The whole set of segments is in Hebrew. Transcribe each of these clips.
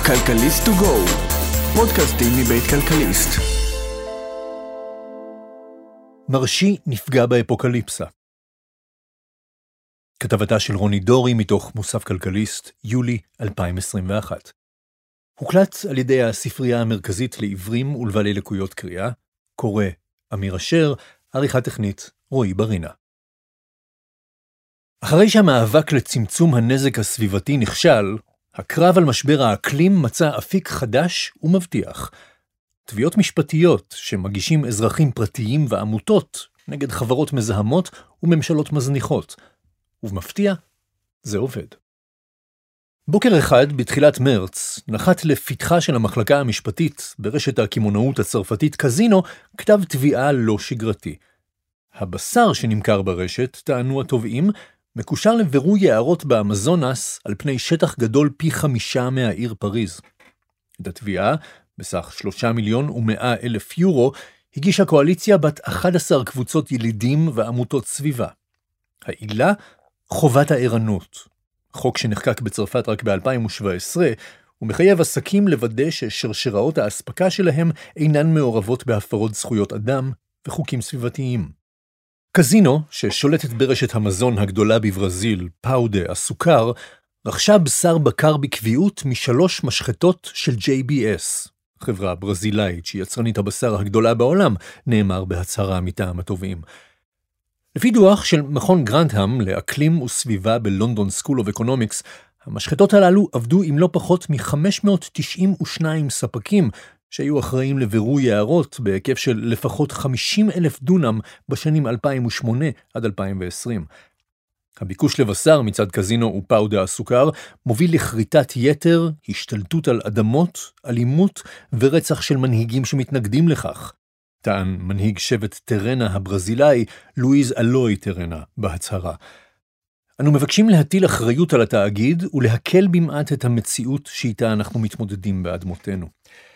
כלכליסט טו גו, פודקאסטים מבית כלכליסט. מרשי נפגע באפוקליפסה. כתבתה של רוני דורי מתוך מוסף כלכליסט, יולי 2021. הוקלט על ידי הספרייה המרכזית לעיוורים ולבעלי לקויות קריאה, קורא אמיר אשר, עריכה טכנית רועי ברינה. אחרי שהמאבק לצמצום הנזק הסביבתי נכשל, הקרב על משבר האקלים מצא אפיק חדש ומבטיח. תביעות משפטיות שמגישים אזרחים פרטיים ועמותות נגד חברות מזהמות וממשלות מזניחות. ובמפתיע, זה עובד. בוקר אחד בתחילת מרץ נחת לפתחה של המחלקה המשפטית ברשת הקמעונאות הצרפתית קזינו כתב תביעה לא שגרתי. הבשר שנמכר ברשת, טענו התובעים, מקושר לבירוי יערות באמזונס על פני שטח גדול פי 5 מהעיר פריז. את התביעה, בסך 3,100,000 יורו, הגישה קואליציה בת 11 קבוצות ילידים ועמותות סביבה. העילה, חובת הערנות. חוק שנחקק בצרפת רק ב-2017, ומחייב עסקים לוודא ששרשראות האספקה שלהם אינן מעורבות בהפרות זכויות אדם וחוקים סביבתיים. קזינו, ששולטת ברשת המזון הגדולה בברזיל, פאו דה הסוכר, רכשה בשר בקר בקביעות משלוש משחטות של JBS, חברה ברזילאית שהיא יצרנית הבשר הגדולה בעולם, נאמר בהצהרה מטעם התובעים. לפי דוח של מכון גרנטהאם לאקלים וסביבה בלונדון סקול אוף אקונומיקס, המשחטות הללו עבדו עם לא פחות מ-592 ספקים, שהיו אחראים לבירוי יערות בהיקף של לפחות 50,000 דונם בשנים 2008 עד 2020. הביקוש לבשר מצד קזינו ופאו דה הסוכר מוביל לכריתת יתר, השתלטות על אדמות, אלימות ורצח של מנהיגים שמתנגדים לכך. טען מנהיג שבט טרנה הברזילאי, לואיז אלוי טרנה, בהצהרה. אנו מבקשים להטיל אחריות על התאגיד ולהקל במעט את המציאות שאיתה אנחנו מתמודדים באדמותינו.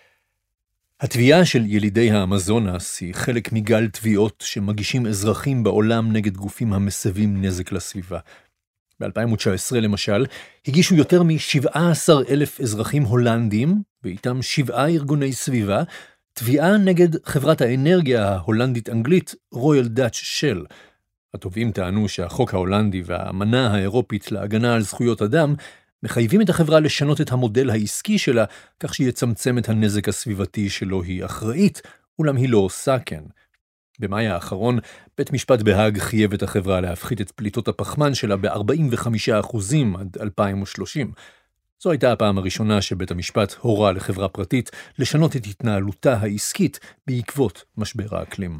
התביעה של ילידי האמזונס היא חלק מגל תביעות שמגישים אזרחים בעולם נגד גופים המסבים נזק לסביבה. ב-2019 למשל, הגישו יותר מ-17,000 אזרחים הולנדים, ואיתם 7 ארגוני סביבה, תביעה נגד חברת האנרגיה ההולנדית-אנגלית רויאל דאץ' של. התובעים טענו שהחוק ההולנדי והאמנה האירופית להגנה על זכויות אדם מחייבים את החברה לשנות את המודל העסקי שלה, כך שיצמצם את הנזק הסביבתי שלו היא אחראית, אולם היא לא עושה כן. במאי האחרון, בית משפט בהאג חייב את החברה להפחית את פליטות הפחמן שלה ב-45% עד 2030. זו הייתה הפעם הראשונה שבית המשפט הורה לחברה פרטית לשנות את התנהלותה העסקית בעקבות משבר האקלים.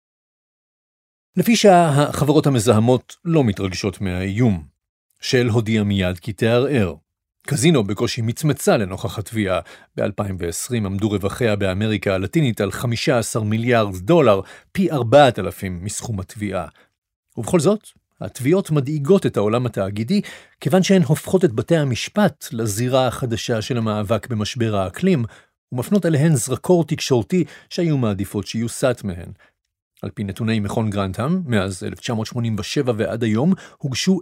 לפי שעה, החברות המזהמות לא מתרגשות מהאיום. של הודיע מיד כי תערער. קזינו בקושי מצמצה לנוכח התביעה. ב-2020 עמדו רווחיה באמריקה הלטינית על 15 מיליארד דולר, פי 4,000 מסכום התביעה. ובכל זאת, התביעות מדאיגות את העולם התאגידי, כיוון שהן הופכות את בתי המשפט לזירה החדשה של המאבק במשבר האקלים, ומפנות אליהן זרקור תקשורתי שהיו מעדיפות שיוסט מהן. על פי נתוני מכון גרנטהאם, מאז 1987 ועד היום, הוגשו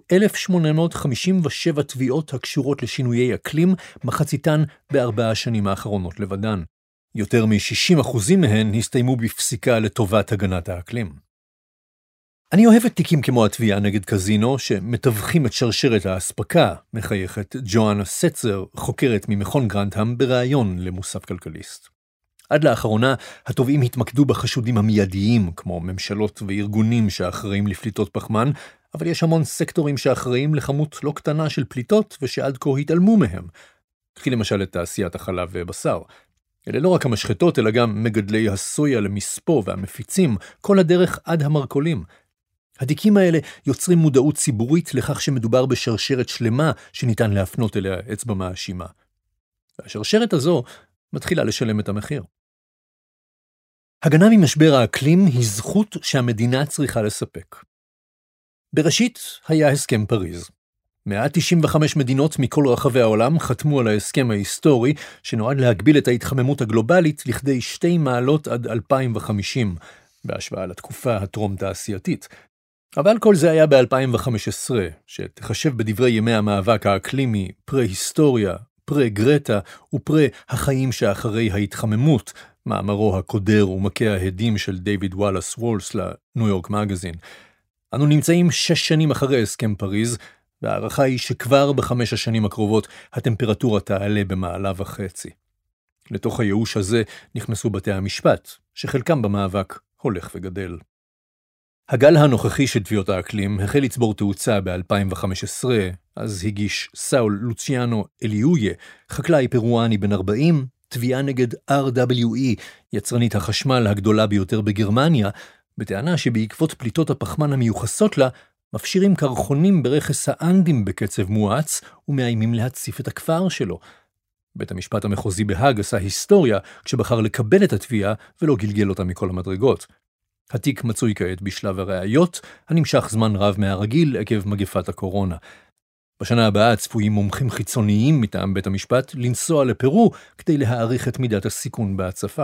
1,857 תביעות הקשורות לשינויי אקלים, מחציתן ב4 השנים האחרונות לבדן. יותר מ-60% מהן הסתיימו בפסיקה לטובת הגנת האקלים. אני אוהבת תיקים כמו התביעה נגד קזינו, שמתווכים את שרשרת האספקה, מחייכת ג'ואנה סצר, חוקרת ממכון גרנטהאם, בראיון למוסף כלכליסט. עד לאחרונה, התובעים התמקדו בחשודים המיידיים, כמו ממשלות וארגונים שאחראים לפליטות פחמן, אבל יש המון סקטורים שאחראים לכמות לא קטנה של פליטות ושעד כה התעלמו מהם. קחי למשל את תעשיית החלב ובשר. אלה לא רק המשחטות, אלא גם מגדלי הסויה למספוא והמפיצים, כל הדרך עד המרכולים. התיקים האלה יוצרים מודעות ציבורית לכך שמדובר בשרשרת שלמה שניתן להפנות אליה אצבע מאשימה. והשרשרת הזו מתחילה לשלם את המחיר. הגנה ממשבר האקלים היא זכות שהמדינה צריכה לספק. בראשית היה הסכם פריז. 195 מדינות מכל רחבי העולם חתמו על ההסכם ההיסטורי שנועד להגביל את ההתחממות הגלובלית לכדי 2 מעלות עד 2050, בהשוואה לתקופה הטרום-תעשייתית. אבל כל זה היה ב-2015, שתחשב בדברי ימי המאבק האקלימי פרה-היסטוריה, פרה גרטה ופרה החיים שאחרי ההתחממות, מאמרו הקודר ומכה ההדים של דיוויד וואלאס וולס לניו יורק מגזין. אנו נמצאים 6 שנים אחרי הסכם פריז, והערכה היא שכבר ב5 השנים הקרובות הטמפרטורה תעלה ב1.5 מעלות. לתוך הייאוש הזה נכנסו בתי המשפט, שחלקם במאבק הולך וגדל. הגל הנוכחי של תביעות האקלים החל לצבור תאוצה ב-2015, אז הגיש סאול לוציאנו אליויה, חקלאי פרואני בן 40, תביעה נגד RWE, יצרנית החשמל הגדולה ביותר בגרמניה, בטענה שבעקבות פליטות הפחמן המיוחסות לה, מפשירים קרחונים ברכס האנדים בקצב מואץ, ומאיימים להציף את הכפר שלו. בית המשפט המחוזי בהאג עשה היסטוריה, כשבחר לקבל את התביעה ולא גלגל אותה מכל המדרגות. התיק מצוי כעת בשלב הראיות, הנמשך זמן רב מהרגיל עקב מגפת הקורונה. בשנה הבאה צפויים מומחים חיצוניים מטעם בית המשפט לנסוע לפרו כדי להעריך את מידת הסיכון בהצפה.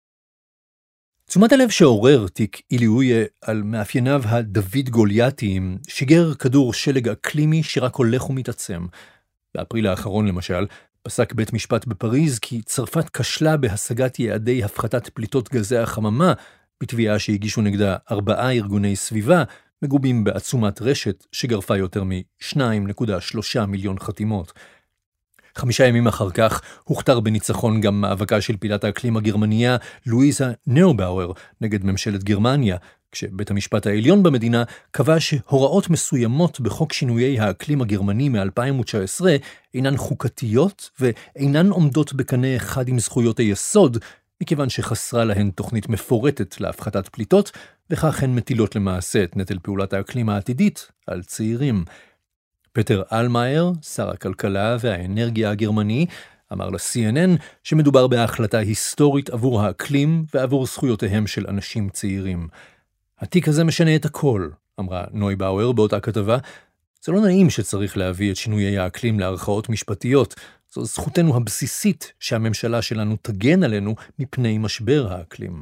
תשומת הלב שעורר תיק אליויה על מאפייניו הדוד גולייתיים שיגר כדור שלג אקלימי שרק הולך ומתעצם. באפריל האחרון למשל, פסק בית משפט בפריז כי צרפת כשלה בהשגת יעדי הפחתת פליטות גזי החממה, בתביעה שהגישו נגדה 4 ארגוני סביבה, מגובים בעצומת רשת שגרפה יותר מ-2.3 מיליון חתימות. 5 ימים אחר כך הוכתר בניצחון גם מאבקה של פעילת האקלים הגרמניה לואיזה נאובאואר נגד ממשלת גרמניה, כשבית המשפט העליון במדינה קבע שהוראות מסוימות בחוק שינויי האקלים הגרמני מ-2019 אינן חוקתיות ואינן עומדות בקנה אחד עם זכויות היסוד, מכיוון שחסרה להן תוכנית מפורטת להפחתת פליטות, וכך הן מטילות למעשה את נטל פעולת האקלים העתידית על צעירים. פטר אלמאייר, שר הכלכלה והאנרגיה הגרמני, אמר ל-CNN שמדובר בהחלטה היסטורית עבור האקלים ועבור זכויותיהם של אנשים צעירים. התיק הזה משנה את הכל, אמרה נויבאואר באותה כתבה. זה לא נעים שצריך להביא את שינויי האקלים לערכאות משפטיות, זו זכותנו הבסיסית שהממשלה שלנו תגן עלינו מפני משבר האקלים.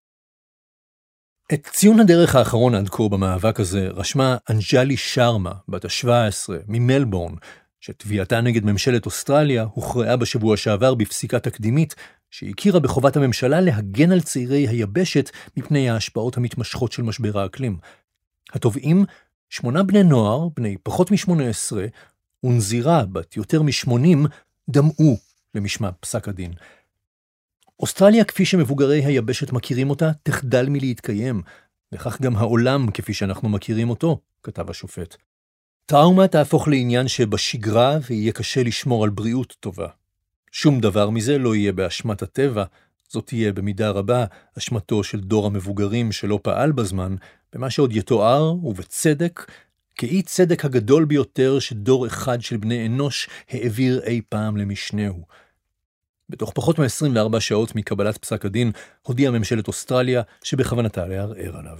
את ציון הדרך האחרון עד כה במאבק הזה רשמה אנג'לי שרמה, בת ה-17, ממלבורן, שתביעתה נגד ממשלת אוסטרליה הוכרעה בשבוע שעבר בפסיקה תקדימית, שהכירה בחובת הממשלה להגן על צעירי היבשת מפני ההשפעות המתמשכות של משבר האקלים. התובעים 8 בני נוער, בני פחות מ-18, ונזירה בת יותר מ-80, דמעו למשמע פסק הדין. אוסטרליה, כפי שמבוגרי היבשת מכירים אותה, תחדל מלהתקיים, וכך גם העולם כפי שאנחנו מכירים אותו, כתב השופט. טראומה תהפוך לעניין שבשגרה ויהיה קשה לשמור על בריאות טובה. שום דבר מזה לא יהיה באשמת הטבע, זאת תהיה במידה רבה אשמתו של דור המבוגרים שלא פעל בזמן, במה שעוד יתואר, ובצדק, כאי צדק הגדול ביותר שדור אחד של בני אנוש העביר אי פעם למשנהו. בתוך פחות מ-24 שעות מקבלת פסק הדין, הודיעה ממשלת אוסטרליה שבכוונתה לערער עליו.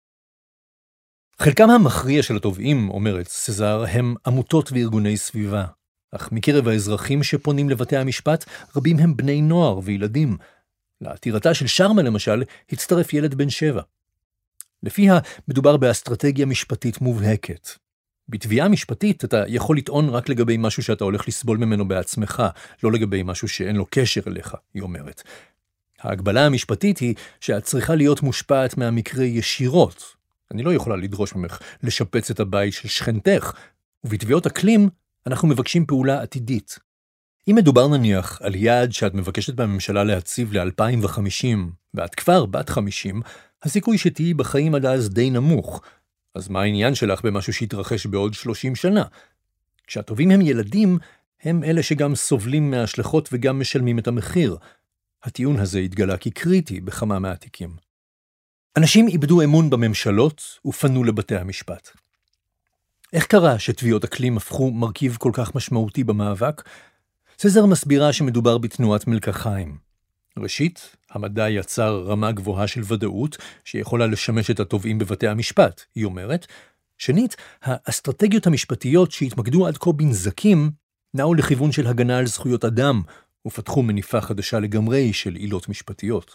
חלקם המכריע של התובעים, אומרת סזר, הם עמותות וארגוני סביבה. אך מקרב האזרחים שפונים לבתי המשפט, רבים הם בני נוער וילדים. לעתירתה של שרמה למשל, הצטרף ילד בן 7. לפיה מדובר באסטרטגיה משפטית מובהקת. בתביעה משפטית אתה יכול לטעון רק לגבי משהו שאתה הולך לסבול ממנו בעצמך, לא לגבי משהו שאין לו קשר אליך, היא אומרת. ההגבלה המשפטית היא שאת צריכה להיות מושפעת מהמקרה ישירות. אני לא יכולה לדרוש ממך לשפץ את הבית של שכנתך, ובתביעות אקלים אנחנו מבקשים פעולה עתידית. אם מדובר נניח על יעד שאת מבקשת בממשלה להציב ל-2050, ואת כבר בת 50, הסיכוי שתהיי בחיים עד אז די נמוך. אז מה העניין שלך במשהו שיתרחש בעוד 30 שנה? כשהטובים הם ילדים, הם אלה שגם סובלים מההשלכות וגם משלמים את המחיר. הטיעון הזה התגלה כקריטי בכמה מהתיקים. אנשים איבדו אמון בממשלות ופנו לבתי המשפט. איך קרה שתביעות אקלים הפכו מרכיב כל כך משמעותי במאבק? סזר מסבירה שמדובר בתנועת מלקחיים. ראשית, המדע יצר רמה גבוהה של ודאות שיכולה לשמש את התובעים בבתי המשפט, היא אומרת. שנית, האסטרטגיות המשפטיות שהתמקדו עד כה בנזקים נעו לכיוון של הגנה על זכויות אדם ופתחו מניפה חדשה לגמרי של עילות משפטיות.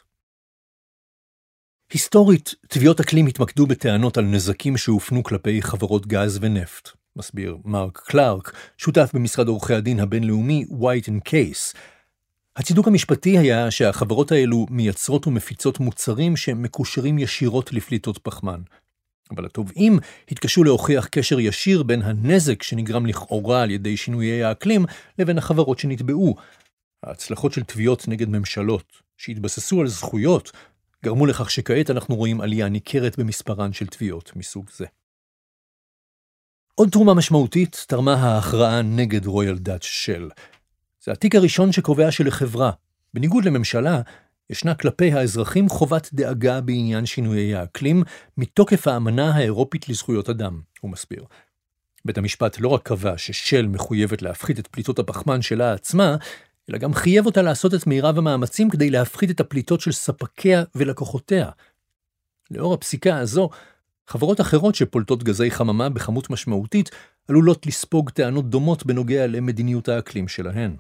היסטורית, תביעות אקלים התמקדו בטענות על נזקים שהופנו כלפי חברות גז ונפט. מסביר מרק קלארק, שותף במשרד עורכי הדין הבינלאומי White & Case. הצידוק המשפטי היה שהחברות האלו מייצרות ומפיצות מוצרים שמקושרים ישירות לפליטות פחמן. אבל התובעים התקשו להוכיח קשר ישיר בין הנזק שנגרם לכאורה על ידי שינויי האקלים לבין החברות שנתבעו. ההצלחות של תביעות נגד ממשלות שהתבססו על זכויות גרמו לכך שכעת אנחנו רואים עלייה ניכרת במספרן של תביעות מסוג זה. עוד תרומה משמעותית תרמה ההכרעה נגד רויאל דאץ' של. זה התיק הראשון שקובע שלחברה, בניגוד לממשלה, ישנה כלפי האזרחים חובת דאגה בעניין שינויי האקלים מתוקף האמנה האירופית לזכויות אדם, הוא מסביר. בית המשפט לא רק קבע ששל מחויבת להפחית את פליטות הפחמן שלה עצמה, אלא גם חייב אותה לעשות את מירב המאמצים כדי להפחית את הפליטות של ספקיה ולקוחותיה. לאור הפסיקה הזו, חברות אחרות שפולטות גזי חממה בכמות משמעותית עלולות לספוג טענות דומות בנוגע למדיניות האקלים שלהן.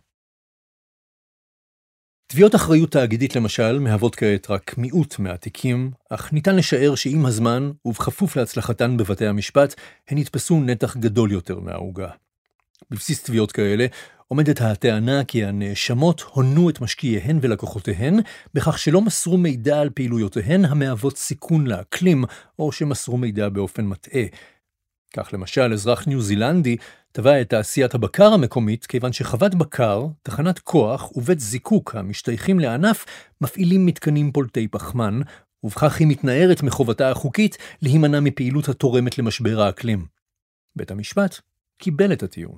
תביעות אחריות תאגידית למשל מהוות כעת רק מיעוט מהתיקים, אך ניתן לשער שעם הזמן ובכפוף להצלחתן בבתי המשפט, הן יתפסו נתח גדול יותר מהעוגה. בבסיס תביעות כאלה עומדת הטענה כי הנאשמות הונו את משקיעיהן ולקוחותיהן בכך שלא מסרו מידע על פעילויותיהן המהוות סיכון לאקלים או שמסרו מידע באופן מטעה. כך למשל אזרח ניו זילנדי תבע את תעשיית הבקר המקומית כיוון שחוות בקר, תחנת כוח ובית זיקוק המשתייכים לענף מפעילים מתקנים פולטי פחמן, ובכך היא מתנערת מחובתה החוקית להימנע מפעילות התורמת למשבר האקלים. בית המשפט קיבל את הטיעון.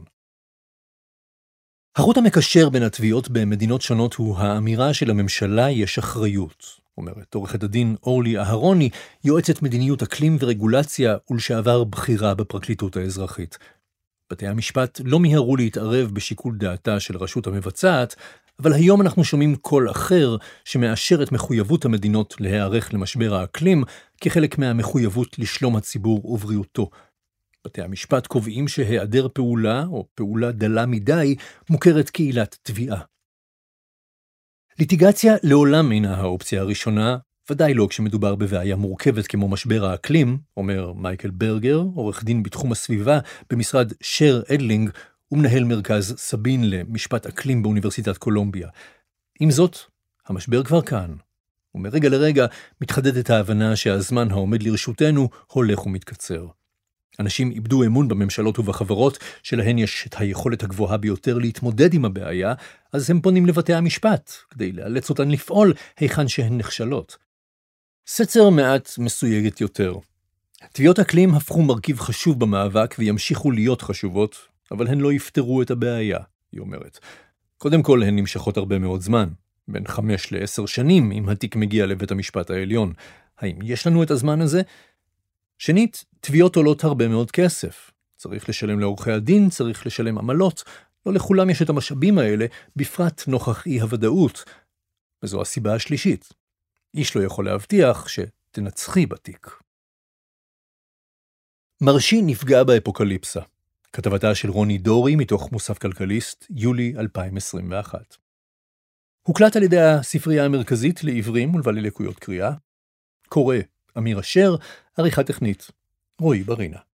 החוט המקשר בין התביעות במדינות שונות הוא האמירה של הממשלה יש אחריות, אומרת עורכת הדין אורלי אהרוני, יועצת מדיניות אקלים ורגולציה ולשעבר בכירה בפרקליטות האזרחית. בתי המשפט לא מיהרו להתערב בשיקול דעתה של רשות המבצעת, אבל היום אנחנו שומעים קול אחר שמאשר את מחויבות המדינות להיערך למשבר האקלים כחלק מהמחויבות לשלום הציבור ובריאותו. בתי המשפט קובעים שהיעדר פעולה או פעולה דלה מדי מוכרת כעילת תביעה. ליטיגציה לעולם אינה האופציה הראשונה, ודאי לא כשמדובר בבעיה מורכבת כמו משבר האקלים, אומר מייקל ברגר, עורך דין בתחום הסביבה במשרד שר אדלינג ומנהל מרכז סבין למשפט אקלים באוניברסיטת קולומביה. עם זאת, המשבר כבר כאן, ומרגע לרגע מתחדדת ההבנה שהזמן העומד לרשותנו הולך ומתקצר. אנשים איבדו אמון בממשלות ובחברות שלהן יש את היכולת הגבוהה ביותר להתמודד עם הבעיה, אז הם פונים לבתי המשפט כדי לאלץ אותן לפעול היכן שהן נכשלות. סצר מעט מסויגת יותר. תביעות אקלים הפכו מרכיב חשוב במאבק וימשיכו להיות חשובות, אבל הן לא יפתרו את הבעיה, היא אומרת. קודם כל הן נמשכות הרבה מאוד זמן, בין 5 ל-10 שנים אם התיק מגיע לבית המשפט העליון. האם יש לנו את הזמן הזה? שנית, תביעות עולות הרבה מאוד כסף. צריך לשלם לעורכי הדין, צריך לשלם עמלות. לא לכולם יש את המשאבים האלה, בפרט נוכח אי הוודאות. וזו הסיבה השלישית. איש לא יכול להבטיח שתנצחי בתיק. מרשי נפגע באפוקליפסה. כתבתה של רוני דורי מתוך מוסף כלכליסט, יולי 2021. הוקלט על ידי הספרייה המרכזית לעיוורים ולבעלי לקויות קריאה. קורא אמיר אשר, עריכה טכנית, רועי ברינה.